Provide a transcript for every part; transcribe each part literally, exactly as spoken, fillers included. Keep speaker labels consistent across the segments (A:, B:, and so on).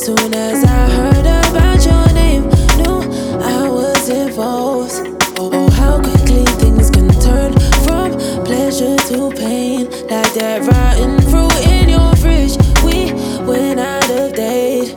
A: Soon as I heard about your name, knew I was involved. Oh, oh, how quickly things can turn from pleasure to pain. Like that rotten fruit in your fridge, we went out of date.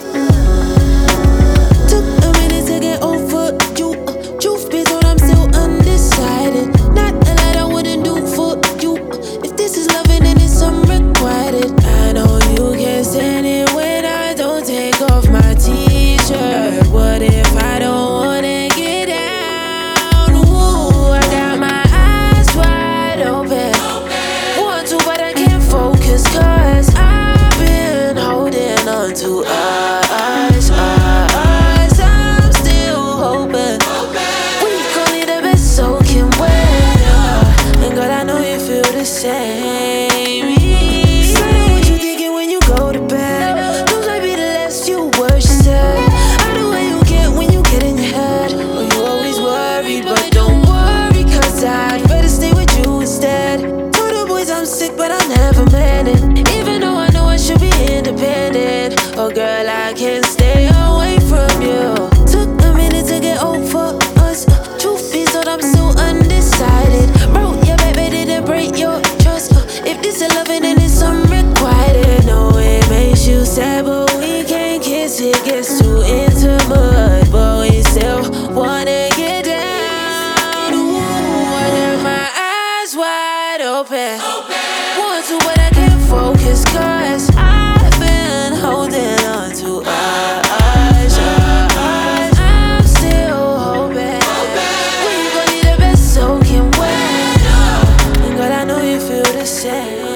A: Took a minute to get over you. uh, Truth be told, I'm still undecided. Not a lot I wouldn't do for you. If this is loving, then it's unrequited. I know you can't stand it when I don't take off my t-shirt. What if I don't wanna get down? Ooh, I got my eyes wide open. Want to, but I can't focus, cause I've been holding on to us, us. I'm still hoping we gon' need the best soaking wet. uh, And God, I know you feel the same. So I know what you thinking when you go to bed. Those might be the last few words you said. I know what you get when you get in your head. Oh, you always worried, but don't worry, cause I'd rather stay with you instead. Told the boys I'm sick, but I never meant it. Even though I know I should be independent. Oh girl, I can't stay away from you. Took a minute to get over us. uh, Truth be told, I'm still undecided. Bro, yeah, baby, didn't break your trust. uh, If this is loving, then it's unrequited. No, it makes you sad, but we can't kiss. It gets too intimate, but we still wanna get down. Ooh, I have my eyes wide open. Want to, but I can't focus, cause I've been holding on to us, us. I'm still hoping we gon' need the best soaking wet. uh, And God, I know you feel the same.